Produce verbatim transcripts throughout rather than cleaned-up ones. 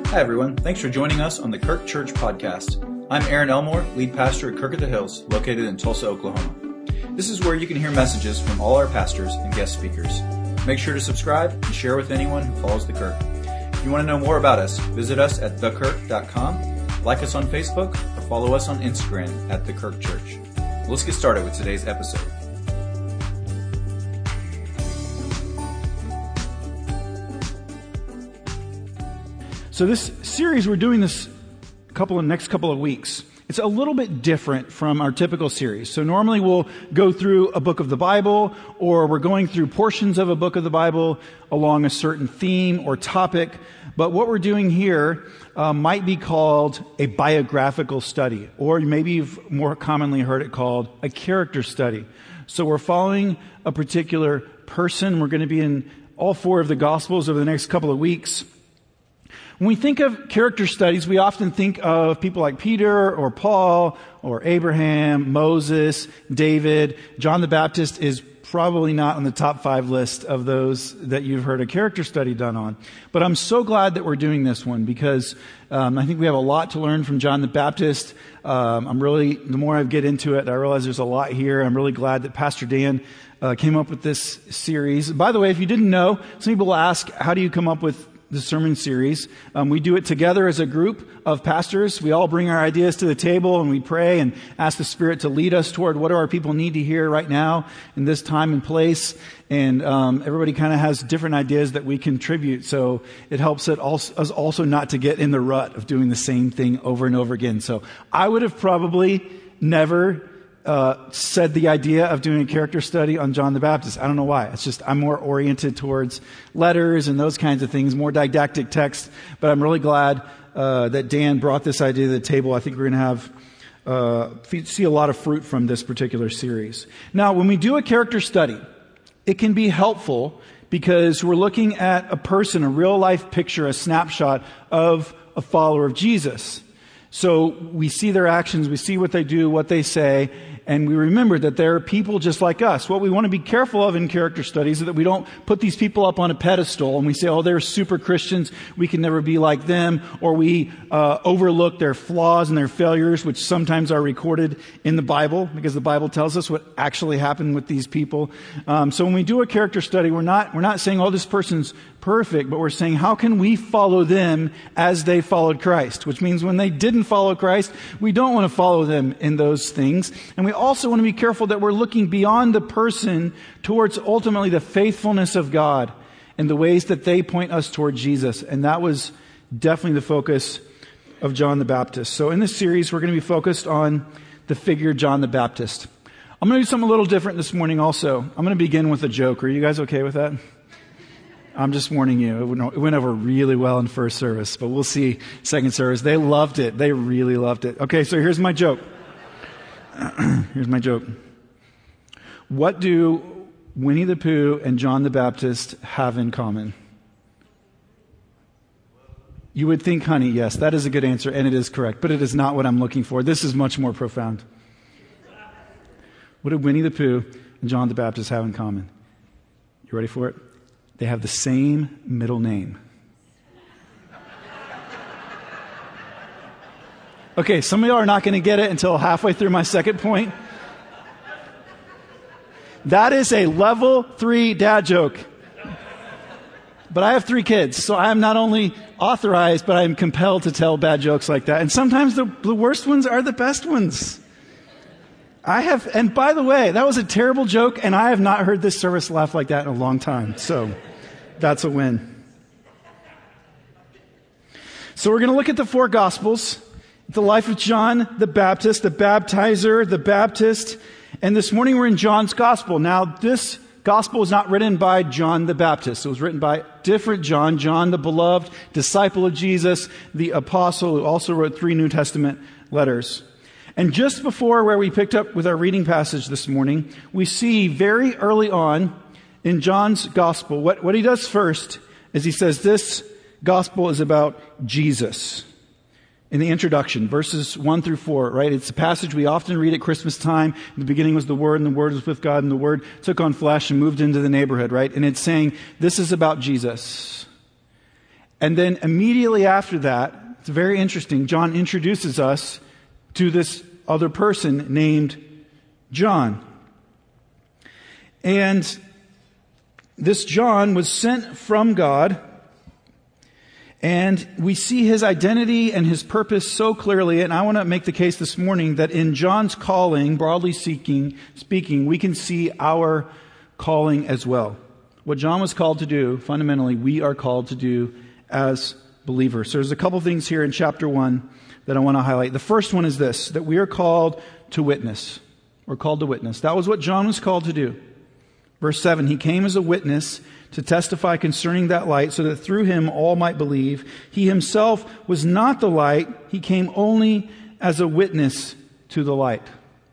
Hi everyone, thanks for joining us on the Kirk Church Podcast. I'm Aaron Elmore, lead pastor at Kirk at the Hills, located in Tulsa, Oklahoma. This is where you can hear messages from all our pastors and guest speakers. Make sure to subscribe and share with anyone who follows the Kirk. If you want to know more about us, visit us at the kirk dot com, like us on Facebook, or follow us on Instagram at The Kirk Church. Let's get started with today's episode. So this series, we're doing this a couple of next couple of weeks. It's a little bit different from our typical series. So normally we'll go through a book of the Bible, or we're going through portions of a book of the Bible along a certain theme or topic. But what we're doing here uh, might be called a biographical study, or maybe you've more commonly heard it called a character study. So we're following a particular person. We're going to be in all four of the Gospels over the next couple of weeks. When we think of character studies, we often think of people like Peter or Paul or Abraham, Moses, David. John the Baptist is probably not on the top five list of those that you've heard a character study done on. But I'm so glad that we're doing this one because um, I think we have a lot to learn from John the Baptist. Um, I'm really, the more I get into it, I realize there's a lot here. I'm really glad that Pastor Dan uh, came up with this series. By the way, if you didn't know, some people ask, how do you come up with the sermon series? Um, we do it together as a group of pastors. We all bring our ideas to the table and we pray and ask the Spirit to lead us toward what do our people need to hear right now in this time and place. And um, everybody kind of has different ideas that we contribute. So it helps it also, us also not to get in the rut of doing the same thing over and over again. So I would have probably never Uh, said the idea of doing a character study on John the Baptist. I don't know why. It's just I'm more oriented towards letters and those kinds of things, more didactic text. But I'm really glad uh, that Dan brought this idea to the table. I think we're going to have uh, see a lot of fruit from this particular series. Now, when we do a character study, it can be helpful because we're looking at a person, a real life picture, a snapshot of a follower of Jesus. So we see their actions, we see what they do, what they say, and we remember that they're people just like us. What we want to be careful of in character studies is that we don't put these people up on a pedestal and we say, oh, they're super Christians, we can never be like them, or we uh, overlook their flaws and their failures, which sometimes are recorded in the Bible, because the Bible tells us what actually happened with these people. Um, so when we do a character study, we're not we're not saying, oh, this person's perfect, but we're saying, how can we follow them as they followed Christ? Which means when they didn't follow Christ, we don't want to follow them in those things. And we also want to be careful that we're looking beyond the person towards ultimately the faithfulness of God and the ways that they point us toward Jesus. And that was definitely the focus of John the Baptist. So in this series, we're going to be focused on the figure John the Baptist. I'm going to do something a little different this morning also. I'm going to begin with a joke. Are you guys okay with that? I'm just warning you, it went over really well in first service, but we'll see second service. They loved it. They really loved it. Okay, so here's my joke. Here's my joke. What do Winnie the Pooh and John the Baptist have in common? You would think honey, yes, that is a good answer, and it is correct, but it is not what I'm looking for. This is much more profound. What do Winnie the Pooh and John the Baptist have in common? You ready for it? They have the same middle name. Okay, some of y'all are not going to get it until halfway through my second point. That is a level three dad joke. But I have three kids, so I am not only authorized, but I am compelled to tell bad jokes like that. And sometimes the, the worst ones are the best ones. I have, and by the way, that was a terrible joke, and I have not heard this service laugh like that in a long time. So that's a win. So we're going to look at the four Gospels, the life of John the Baptist, the baptizer, the Baptist. And this morning we're in John's Gospel. Now, this Gospel was not written by John the Baptist. It was written by different John, John the beloved, disciple of Jesus, the apostle who also wrote three New Testament letters. And just before where we picked up with our reading passage this morning, we see very early on in John's Gospel, what, what he does first is he says this Gospel is about Jesus. In the introduction, verses one through four, right? It's a passage we often read at Christmas time. In the beginning was the Word, and the Word was with God, and the Word took on flesh and moved into the neighborhood, right? And it's saying, this is about Jesus. And then immediately after that, it's very interesting, John introduces us to this other person named John. And this John was sent from God, and we see his identity and his purpose so clearly. And I want to make the case this morning that in John's calling, broadly speaking, speaking, we can see our calling as well. What John was called to do, fundamentally, we are called to do as believers. So there's a couple things here in chapter one that I want to highlight. The first one is this, that we are called to witness. We're called to witness. That was what John was called to do. Verse seven, he came as a witness to testify concerning that light, so that through him all might believe. He himself was not the light. He came only as a witness to the light.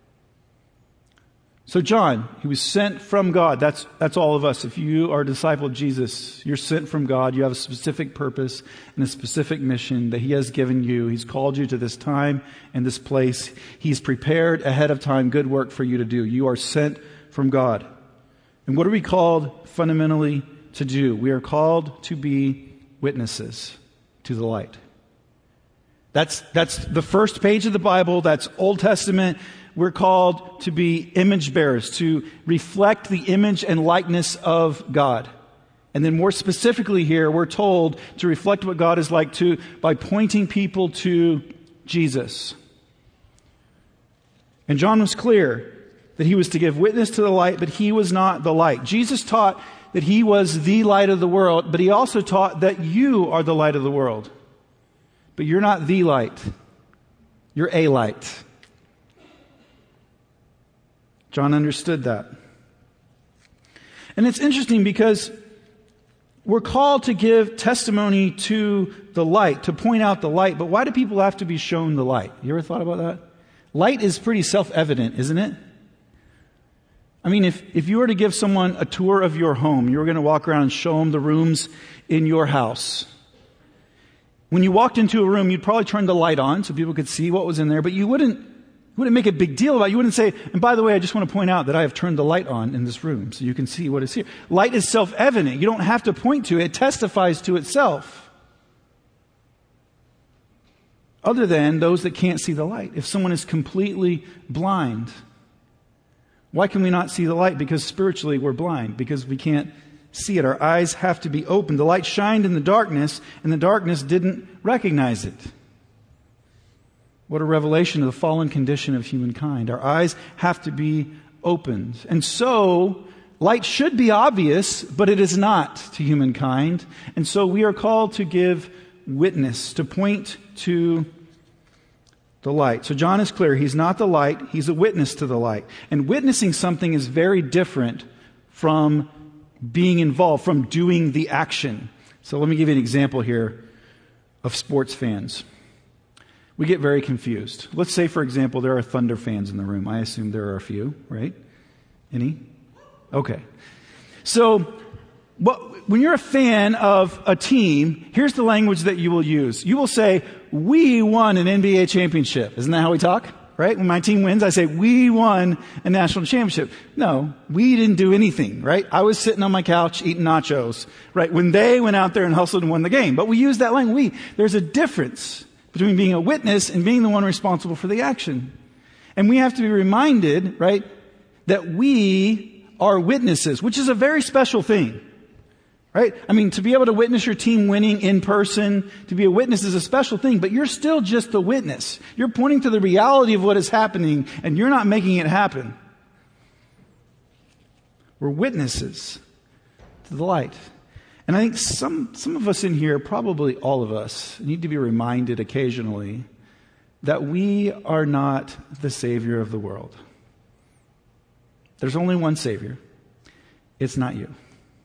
So John, he was sent from God. That's, that's all of us. If you are a disciple of Jesus, you're sent from God. You have a specific purpose and a specific mission that he has given you. He's called you to this time and this place. He's prepared ahead of time good work for you to do. You are sent from God. And what are we called fundamentally to do? We are called to be witnesses to the light. That's, that's the first page of the Bible. That's Old Testament. We're called to be image bearers, to reflect the image and likeness of God. And then more specifically here, we're told to reflect what God is like to by pointing people to Jesus. And John was clear that he was to give witness to the light, but he was not the light. Jesus taught that he was the light of the world, but he also taught that you are the light of the world. But you're not the light. You're a light. John understood that. And it's interesting because we're called to give testimony to the light, to point out the light. But why do people have to be shown the light? You ever thought about that? Light is pretty self-evident, isn't it? I mean, if, if you were to give someone a tour of your home, you were going to walk around and show them the rooms in your house. When you walked into a room, you'd probably turn the light on so people could see what was in there, but you wouldn't, you wouldn't make a big deal about it. You wouldn't say, and by the way, I just want to point out that I have turned the light on in this room so you can see what is here. Light is self-evident. You don't have to point to it. It testifies to itself. Other than those that can't see the light. If someone is completely blind, why can we not see the light? Because spiritually we're blind, because we can't see it. Our eyes have to be opened. The light shined in the darkness, and the darkness didn't recognize it. What a revelation of the fallen condition of humankind. Our eyes have to be opened. And so, light should be obvious, but it is not to humankind. And so we are called to give witness, to point to the light. So John is clear. He's not the light. He's a witness to the light. And witnessing something is very different from being involved, from doing the action. So let me give you an example here of sports fans. We get very confused. Let's say, for example, there are Thunder fans in the room. I assume there are a few, right? Any? Okay. So, what, when you're a fan of a team, here's the language that you will use. You will say, we won an N B A championship. Isn't that how we talk? Right? When my team wins, I say, we won a national championship. No, we didn't do anything, right? I was sitting on my couch eating nachos, right? When they went out there and hustled and won the game. But we use that language. We, there's a difference between being a witness and being the one responsible for the action. And we have to be reminded, right, that we are witnesses, which is a very special thing. Right? I mean, to be able to witness your team winning in person, to be a witness is a special thing, but you're still just the witness. You're pointing to the reality of what is happening, and you're not making it happen. We're witnesses to the light. And I think some, some of us in here, probably all of us, need to be reminded occasionally that we are not the Savior of the world. There's only one Savior. It's not you.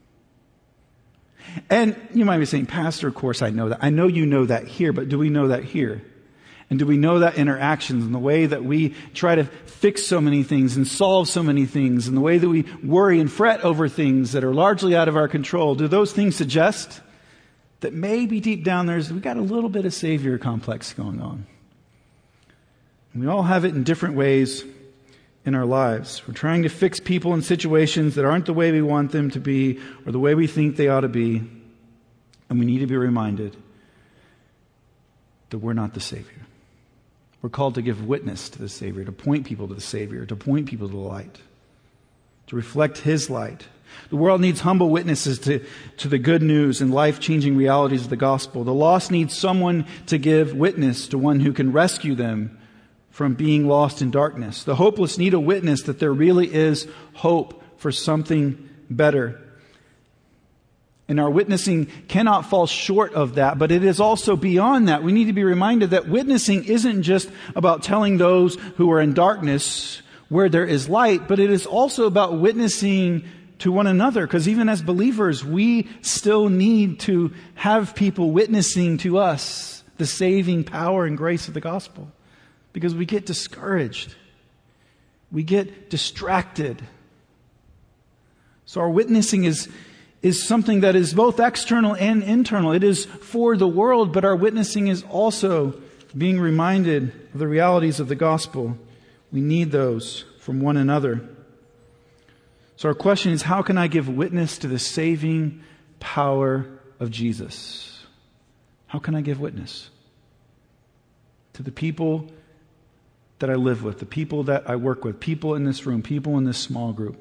And you might be saying, Pastor, of course I know that. I know you know that here, but do we know that here? And do we know that in our actions and the way that we try to fix so many things and solve so many things and the way that we worry and fret over things that are largely out of our control? Do those things suggest that maybe deep down there's, we got a little bit of Savior complex going on? And we all have it in different ways in our lives. We're trying to fix people in situations that aren't the way we want them to be or the way we think they ought to be. And we need to be reminded that we're not the Savior. We're called to give witness to the Savior, to point people to the Savior, to point people to the light, to reflect His light. The world needs humble witnesses to, to the good news and life-changing realities of the gospel. The lost need someone to give witness to, one who can rescue them from being lost in darkness. The hopeless need a witness that there really is hope for something better. And our witnessing cannot fall short of that, but it is also beyond that. We need to be reminded that witnessing isn't just about telling those who are in darkness where there is light, but it is also about witnessing to one another, because even as believers, we still need to have people witnessing to us the saving power and grace of the gospel, because we get discouraged. We get distracted. So our witnessing is, is something that is both external and internal. It is for the world, but our witnessing is also being reminded of the realities of the gospel. We need those from one another. So our question is, how can I give witness to the saving power of Jesus? How can I give witness to the people that I live with, the people that I work with, people in this room, people in this small group?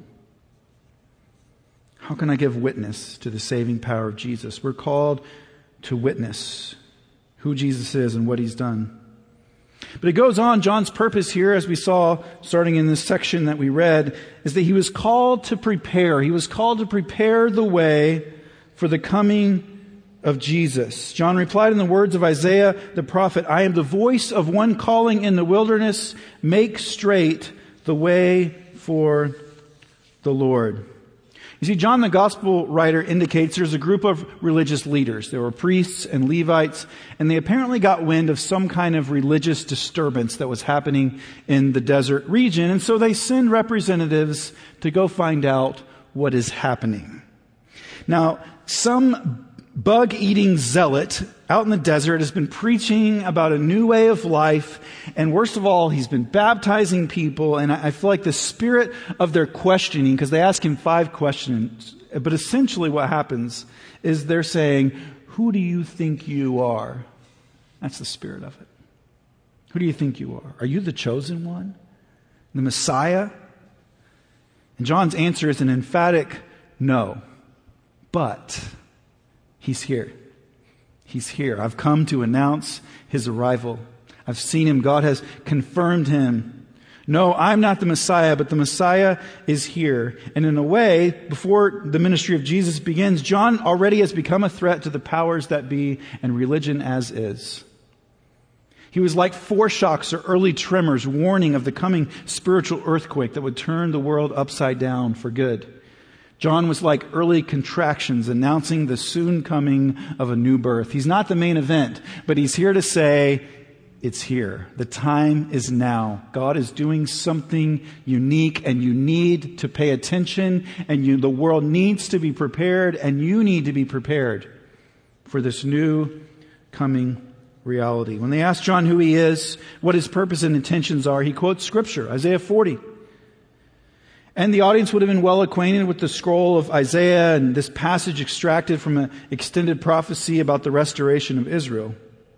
How can I give witness to the saving power of Jesus? We're called to witness who Jesus is and what He's done. But it goes on, John's purpose here, as we saw starting in this section that we read, is that he was called to prepare. He was called to prepare the way for the coming of Jesus. John replied in the words of Isaiah the prophet, "I am the voice of one calling in the wilderness, make straight the way for the Lord." You see, John the Gospel writer indicates there's a group of religious leaders. There were priests and Levites, and they apparently got wind of some kind of religious disturbance that was happening in the desert region. And so they send representatives to go find out what is happening. Now, some bug-eating zealot out in the desert has been preaching about a new way of life. And worst of all, he's been baptizing people. And I feel like the spirit of their questioning, because they ask him five questions, but essentially what happens is they're saying, "Who do you think you are?" That's the spirit of it. Who do you think you are? Are you the chosen one? The Messiah? And John's answer is an emphatic no. But He's here. He's here. I've come to announce His arrival. I've seen Him. God has confirmed Him. No, I'm not the Messiah, but the Messiah is here. And in a way, before the ministry of Jesus begins, John already has become a threat to the powers that be and religion as is. He was like foreshocks or early tremors warning of the coming spiritual earthquake that would turn the world upside down for good. John was like early contractions announcing the soon coming of a new birth. He's not the main event, but he's here to say, it's here. The time is now. God is doing something unique, and you need to pay attention, and you, the world needs to be prepared, and you need to be prepared for this new coming reality. When they ask John who he is, what his purpose and intentions are, he quotes Scripture, Isaiah forty. And the audience would have been well acquainted with the scroll of Isaiah and this passage extracted from an extended prophecy about the restoration of Israel.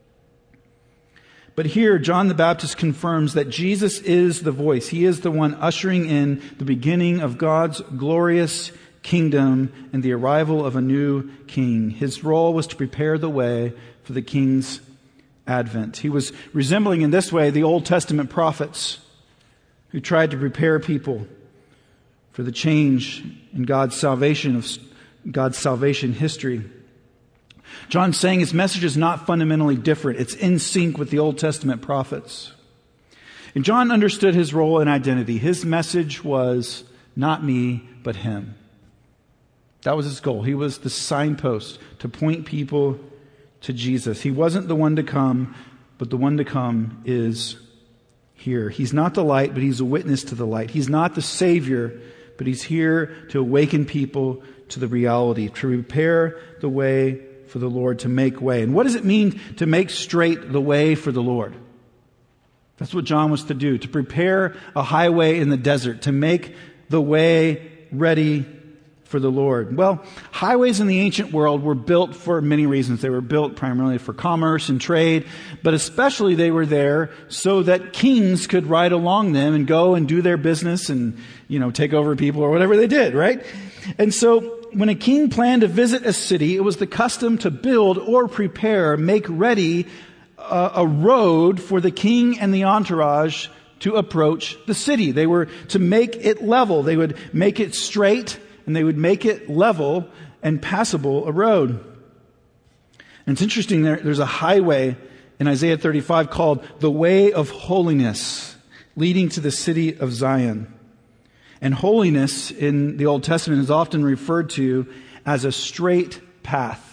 But here, John the Baptist confirms that Jesus is the voice. He is the one ushering in the beginning of God's glorious kingdom and the arrival of a new king. His role was to prepare the way for the king's advent. He was resembling in this way the Old Testament prophets who tried to prepare people for the change in God's salvation of God's salvation history. John's saying his message is not fundamentally different. It's in sync with the Old Testament prophets. And John understood his role and identity. His message was not me, but him. That was his goal. He was the signpost to point people to Jesus. He wasn't the one to come, but the one to come is here. He's not the light, but he's a witness to the light. He's not the Savior, but he's here to awaken people to the reality, to prepare the way for the Lord, to make way. And what does it mean to make straight the way for the Lord? That's what John was to do, to prepare a highway in the desert, to make the way ready for the Lord. Well, highways in the ancient world were built for many reasons. They were built primarily for commerce and trade, but especially they were there so that kings could ride along them and go and do their business and, you know, take over people or whatever they did, right? And so when a king planned to visit a city, it was the custom to build or prepare, make ready a, a road for the king and the entourage to approach the city. They were to make it level. They would make it straight, and they would make it level and passable a road. And it's interesting, there, there's a highway in Isaiah thirty-five called the Way of Holiness, leading to the city of Zion. And holiness in the Old Testament is often referred to as a straight path.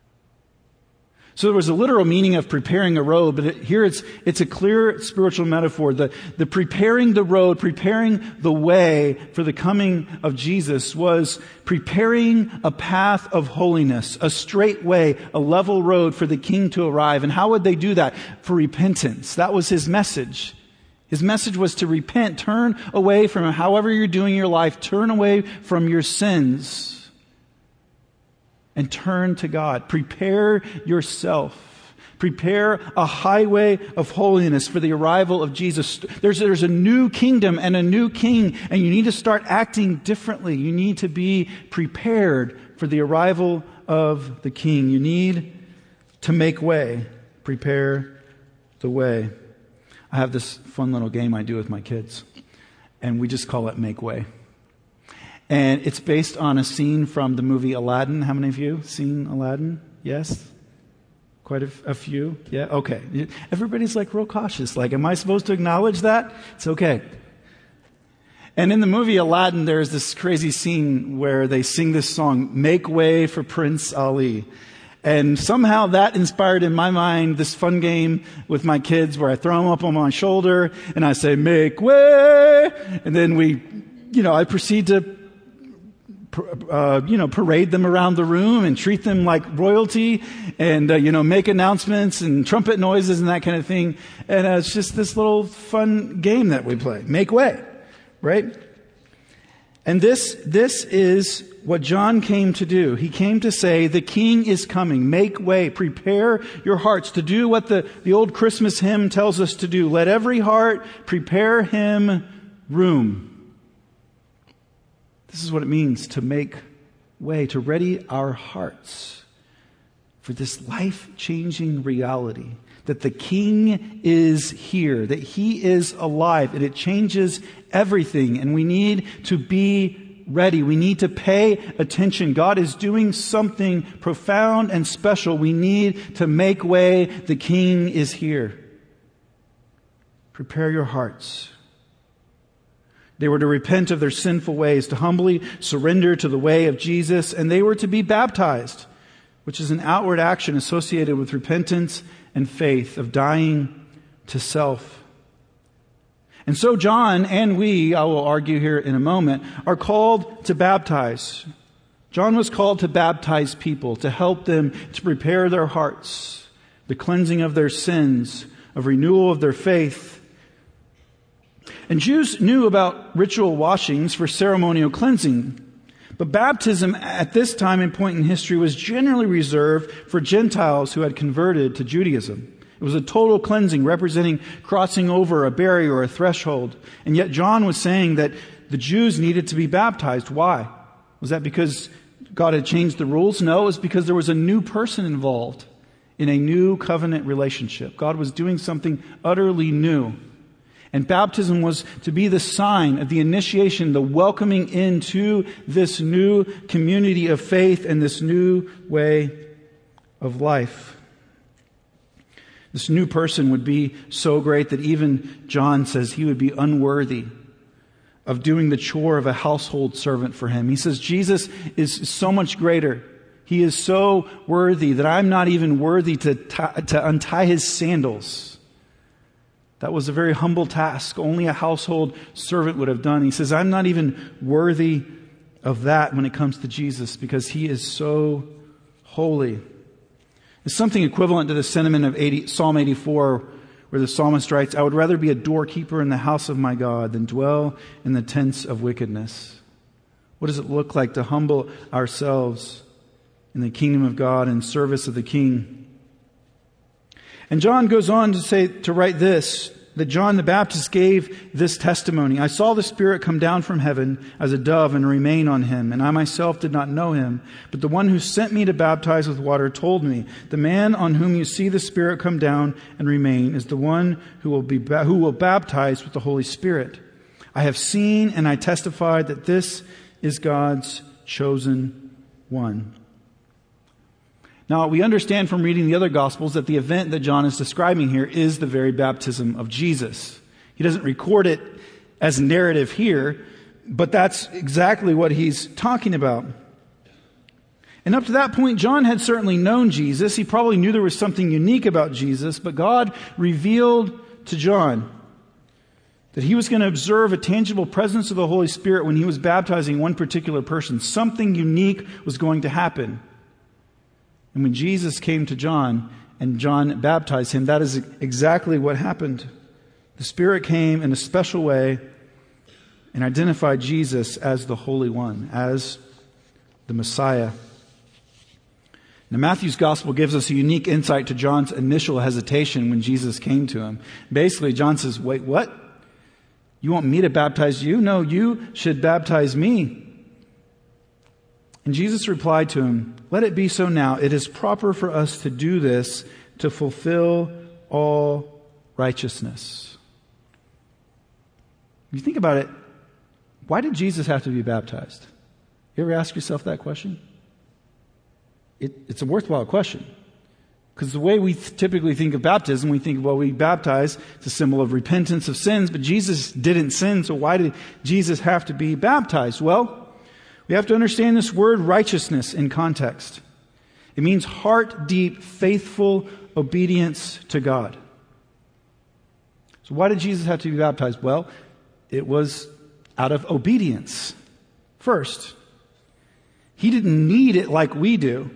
So there was a literal meaning of preparing a road, but it, here it's it's a clear spiritual metaphor. The, the preparing the road, preparing the way for the coming of Jesus was preparing a path of holiness, a straight way, a level road for the King to arrive. And how would they do that? For repentance. That was his message. His message was to repent, turn away from however you're doing your life, turn away from your sins. And turn to God. Prepare yourself. Prepare a highway of holiness for the arrival of Jesus. There's, there's a new kingdom and a new king, and you need to start acting differently. You need to be prepared for the arrival of the king. You need to make way. Prepare the way. I have this fun little game I do with my kids, and we just call it Make Way. And it's based on a scene from the movie Aladdin. How many of you seen Aladdin? Yes? Quite a, a few? Yeah? Okay. Everybody's like real cautious. Like, am I supposed to acknowledge that? It's okay. And in the movie Aladdin, there's this crazy scene where they sing this song, Make Way for Prince Ali. And somehow that inspired in my mind this fun game with my kids where I throw them up on my shoulder and I say, make way. And then we, you know, I proceed to Uh, you know, parade them around the room and treat them like royalty and, uh, you know, make announcements and trumpet noises and that kind of thing. And uh, it's just this little fun game that we play. Make way, right? And this, this is what John came to do. He came to say, the King is coming. Make way. Prepare your hearts to do what the, the old Christmas hymn tells us to do. Let every heart prepare him room. This is what it means to make way, to ready our hearts for this life-changing reality that the King is here, that He is alive, and it changes everything. And we need to be ready. We need to pay attention. God is doing something profound and special. We need to make way. The King is here. Prepare your hearts. They were to repent of their sinful ways, to humbly surrender to the way of Jesus, and they were to be baptized, which is an outward action associated with repentance and faith, of dying to self. And so John and we, I will argue here in a moment, are called to baptize. John was called to baptize people, to help them to prepare their hearts, the cleansing of their sins, of renewal of their faith. And Jews knew about ritual washings for ceremonial cleansing. But baptism at this time and point in history was generally reserved for Gentiles who had converted to Judaism. It was a total cleansing representing crossing over a barrier or a threshold. And yet John was saying that the Jews needed to be baptized. Why? Was that because God had changed the rules? No, it was because there was a new person involved in a new covenant relationship. God was doing something utterly new. And baptism was to be the sign of the initiation, the welcoming into this new community of faith and this new way of life. This new person would be so great that even John says he would be unworthy of doing the chore of a household servant for him. He says Jesus is so much greater. He is so worthy that I'm not even worthy to, t- to untie his sandals. That was a very humble task. Only a household servant would have done. He says, I'm not even worthy of that when it comes to Jesus because He is so holy. It's something equivalent to the sentiment of eighty, Psalm eighty-four, where the psalmist writes, I would rather be a doorkeeper in the house of my God than dwell in the tents of wickedness. What does it look like to humble ourselves in the kingdom of God and service of the King? And John goes on to say, to write this, that John the Baptist gave this testimony. I saw the Spirit come down from heaven as a dove and remain on him, and I myself did not know him. But the one who sent me to baptize with water told me, the man on whom you see the Spirit come down and remain is the one who will be who will baptize with the Holy Spirit. I have seen and I testify that this is God's chosen one. Now, we understand from reading the other Gospels that the event that John is describing here is the very baptism of Jesus. He doesn't record it as narrative here, but that's exactly what he's talking about. And up to that point, John had certainly known Jesus. He probably knew there was something unique about Jesus, but God revealed to John that he was going to observe a tangible presence of the Holy Spirit when he was baptizing one particular person. Something unique was going to happen. And when Jesus came to John and John baptized him, that is exactly what happened. The Spirit came in a special way and identified Jesus as the Holy One, as the Messiah. Now, Matthew's Gospel gives us a unique insight to John's initial hesitation when Jesus came to him. Basically, John says, wait, what? You want me to baptize you? No, you should baptize me. And Jesus replied to him, let it be so now. It is proper for us to do this to fulfill all righteousness. If you think about it, why did Jesus have to be baptized? You ever ask yourself that question? It, it's a worthwhile question. Because the way we th- typically think of baptism, we think, well, we baptize, it's a symbol of repentance of sins, but Jesus didn't sin, so why did Jesus have to be baptized? Well, we have to understand this word righteousness in context. It means heart-deep, faithful obedience to God. So why did Jesus have to be baptized? Well, it was out of obedience. First, he didn't need it like we do,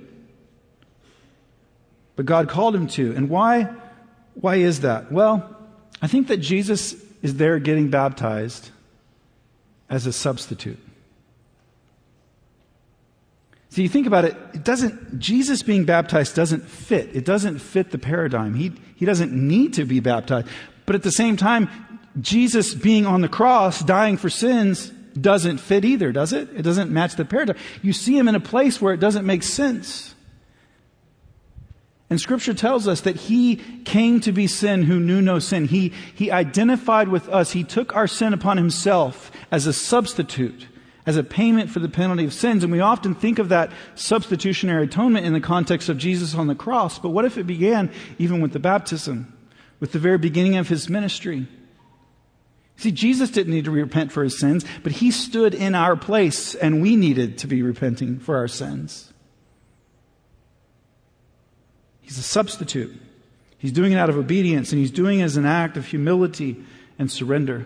but God called him to. And why? Why is that? Well, I think that Jesus is there getting baptized as a substitute. See, you think about it, it doesn't, Jesus being baptized doesn't fit. It doesn't fit the paradigm. He, he doesn't need to be baptized. But at the same time, Jesus being on the cross, dying for sins, doesn't fit either, does it? It doesn't match the paradigm. You see him in a place where it doesn't make sense. And Scripture tells us that he came to be sin who knew no sin. He, he identified with us. He took our sin upon himself as a substitute, as a payment for the penalty of sins. And we often think of that substitutionary atonement in the context of Jesus on the cross. But what if it began even with the baptism, with the very beginning of his ministry? See, Jesus didn't need to repent for his sins, but he stood in our place, and we needed to be repenting for our sins. He's a substitute. He's doing it out of obedience, and he's doing it as an act of humility and surrender.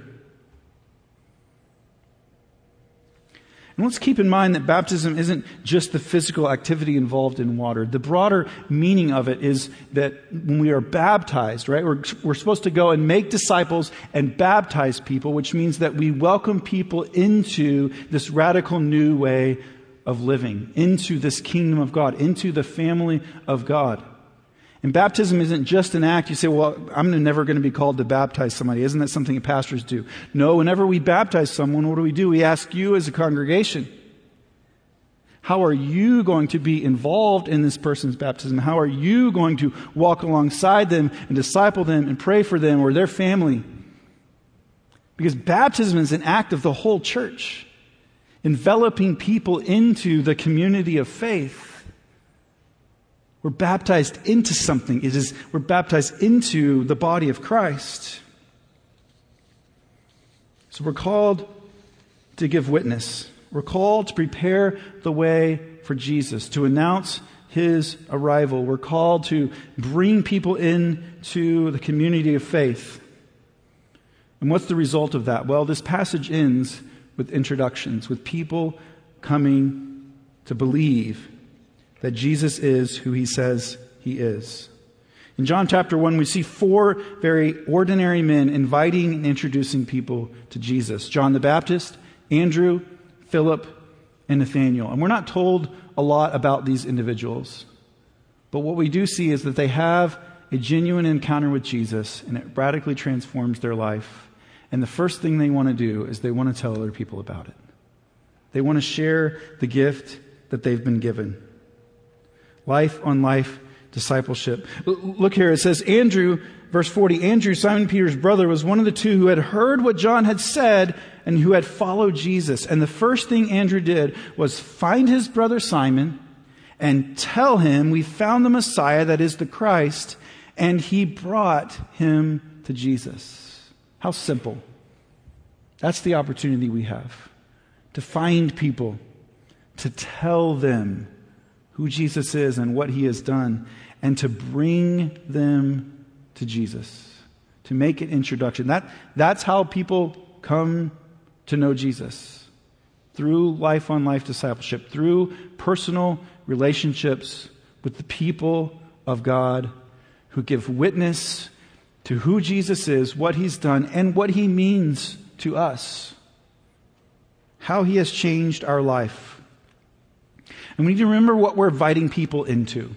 And let's keep in mind that baptism isn't just the physical activity involved in water. The broader meaning of it is that when we are baptized, right, we're, we're supposed to go and make disciples and baptize people, which means that we welcome people into this radical new way of living, into this kingdom of God, into the family of God. And baptism isn't just an act. You say, well, I'm never going to be called to baptize somebody. Isn't that something that pastors do? No, whenever we baptize someone, what do we do? We ask you as a congregation, how are you going to be involved in this person's baptism? How are you going to walk alongside them and disciple them and pray for them or their family? Because baptism is an act of the whole church, enveloping people into the community of faith. We're baptized into something. It is, we're baptized into the body of Christ. So we're called to give witness. We're called to prepare the way for Jesus, to announce his arrival. We're called to bring people into the community of faith. And what's the result of that? Well, this passage ends with introductions, with people coming to believe that Jesus is who he says he is. In John chapter one, we see four very ordinary men inviting and introducing people to Jesus. John the Baptist, Andrew, Philip, and Nathanael. And we're not told a lot about these individuals. But what we do see is that they have a genuine encounter with Jesus, and it radically transforms their life. And the first thing they want to do is they want to tell other people about it. They want to share the gift that they've been given. Life on life discipleship. Look here, it says Andrew, verse forty, Andrew, Simon Peter's brother, was one of the two who had heard what John had said and who had followed Jesus. And the first thing Andrew did was find his brother Simon and tell him, we found the Messiah, that is the Christ, and he brought him to Jesus. How simple. That's the opportunity we have, to find people, to tell them who Jesus is and what he has done, and to bring them to Jesus, to make an introduction. That, that's how people come to know Jesus, through life-on-life discipleship, through personal relationships with the people of God who give witness to who Jesus is, what he's done, and what he means to us, how he has changed our life. And we need to remember what we're inviting people into.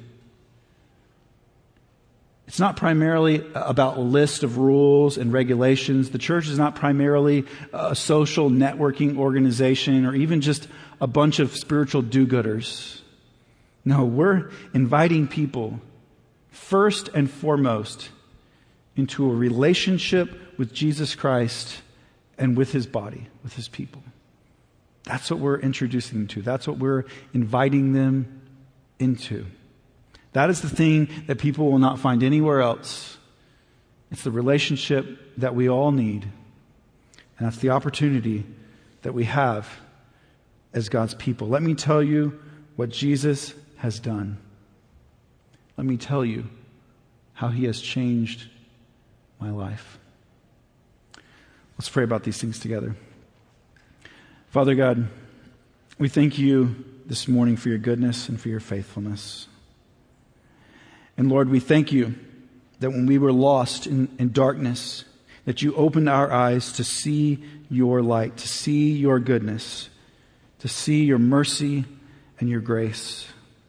It's not primarily about a list of rules and regulations. The church is not primarily a social networking organization or even just a bunch of spiritual do-gooders. No, we're inviting people first and foremost into a relationship with Jesus Christ and with his body, with his people. That's what we're introducing them to. That's what we're inviting them into. That is the thing that people will not find anywhere else. It's the relationship that we all need. And that's the opportunity that we have as God's people. Let me tell you what Jesus has done. Let me tell you how he has changed my life. Let's pray about these things together. Father God, we thank you this morning for your goodness and for your faithfulness. And Lord, we thank you that when we were lost in, in darkness, that you opened our eyes to see your light, to see your goodness, to see your mercy and your grace.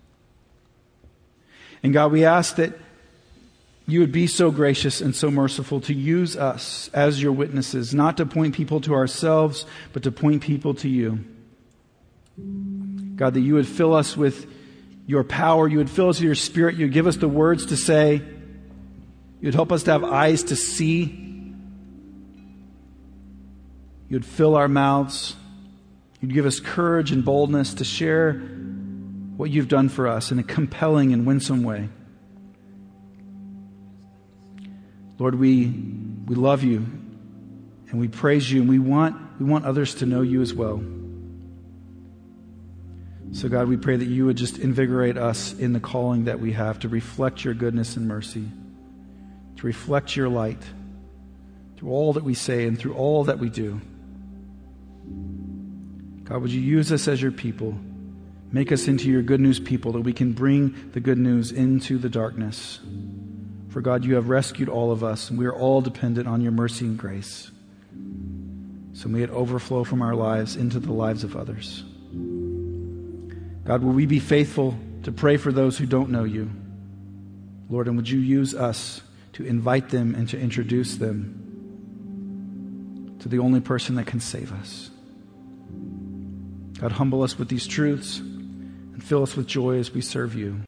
And God, we ask that you would be so gracious and so merciful to use us as your witnesses, not to point people to ourselves, but to point people to you. God, that you would fill us with your power, you would fill us with your Spirit, you'd give us the words to say, you'd help us to have eyes to see, you'd fill our mouths, you'd give us courage and boldness to share what you've done for us in a compelling and winsome way. Lord, we we love you and we praise you, and we want we want others to know you as well. So God, we pray that you would just invigorate us in the calling that we have to reflect your goodness and mercy, to reflect your light through all that we say and through all that we do. God, would you use us as your people? Make us into your good news people, that we can bring the good news into the darkness. For God, you have rescued all of us, and we are all dependent on your mercy and grace. So may it overflow from our lives into the lives of others. God, will we be faithful to pray for those who don't know you? Lord, and would you use us to invite them and to introduce them to the only person that can save us? God, humble us with these truths and fill us with joy as we serve you.